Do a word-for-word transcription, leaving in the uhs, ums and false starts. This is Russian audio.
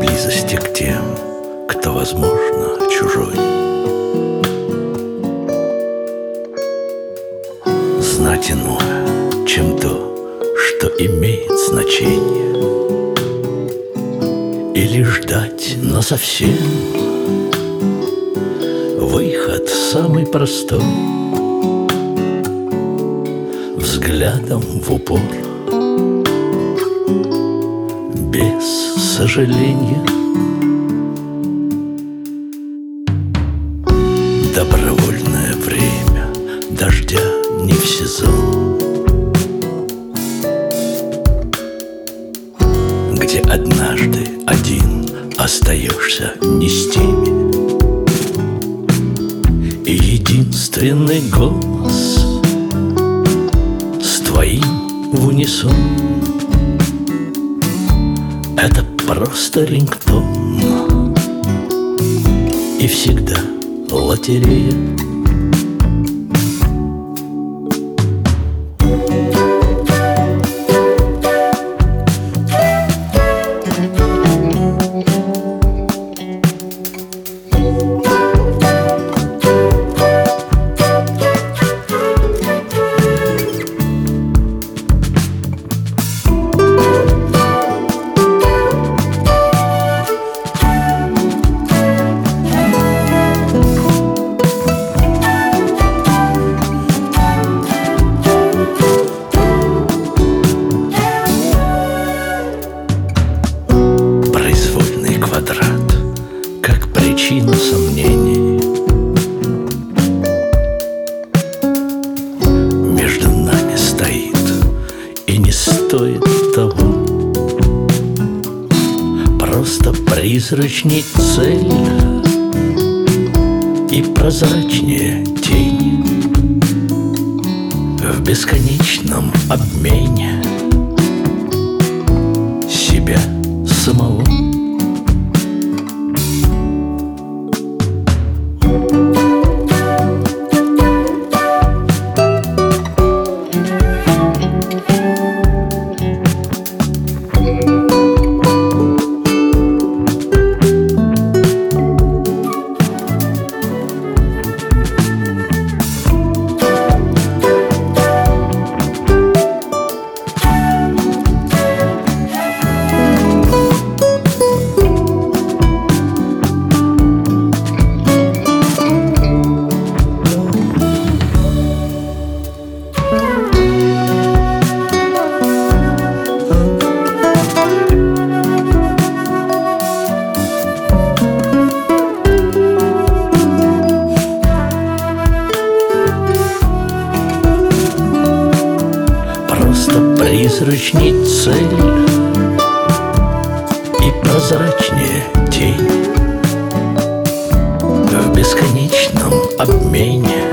близости к тем, кто, возможно, чужой. Знать иное, чем то, что имеет значение, или ждать насовсем. Выход самый простой, взглядом в упор, без сожаления. Добровольное время дождя не в сезон, где однажды один остаешься не с теми, и единственный голос с твоим в унисон — это просто рингтон, и всегда лотерея. Как причина сомнений между нами стоит и не стоит того. Просто призрачней цель и прозрачнее тень в бесконечном обмене себя самого. Призрачней цель и прозрачнее тень в бесконечном обмене